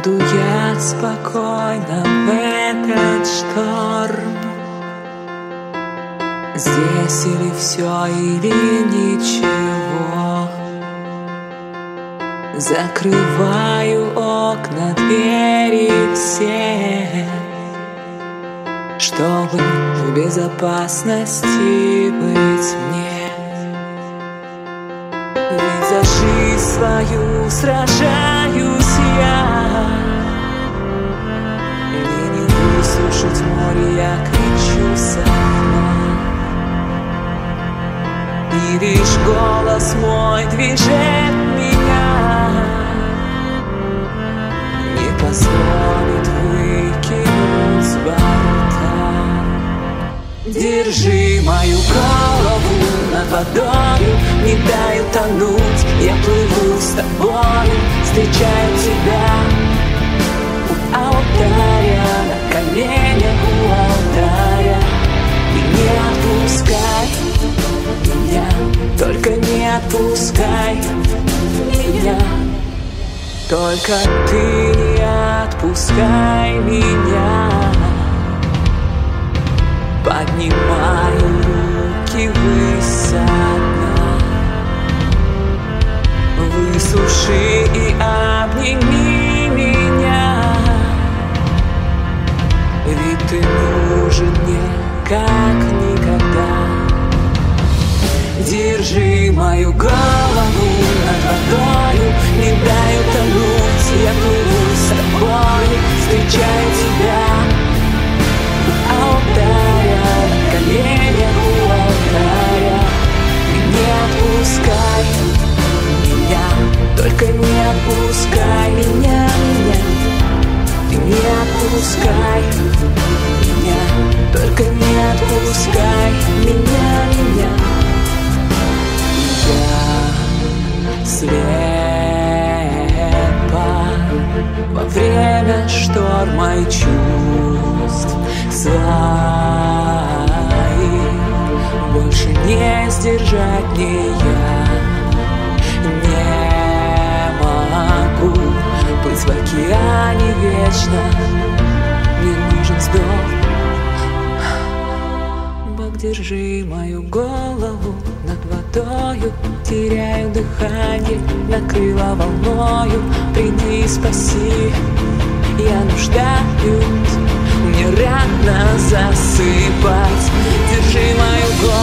Буду я спокойно в этот шторм. Здесь или все, или ничего. Закрываю окна, двери все, чтобы в безопасности быть мне. Ведь за жизнь свою сражаюсь я, и не выслушать море я кричу со дна. И лишь голос мой движет меня, не позволит выкинуть с борта. Держи мою голову над водою, не дай утонуть, я плыву с тобою, встречаю тебя у алтаря, на коленях у алтаря. И не отпускай меня, только не отпускай меня, только ты не отпускай меня. Поднимаю руки ввысь со дна, высуши и обними меня, ведь ты нужен мне как никогда. Держи мою голову над водою, не дай утонуть, я плыву с тобой, встречаю тебя у алтаря, на коленях у алтаря. И не отпускай меня, только не отпускай меня, и не отпускай меня, только не отпускай меня. Я слепа во время шторма и чувств своих, больше не сдержать ни я не могу быть в океане вечно, мне нужен вздох. Бог, держи мою голову над водою, теряю дыхание, накрыла волною. Приди, спаси, я нуждаюсь, мне рано засыпать. Держи мою голову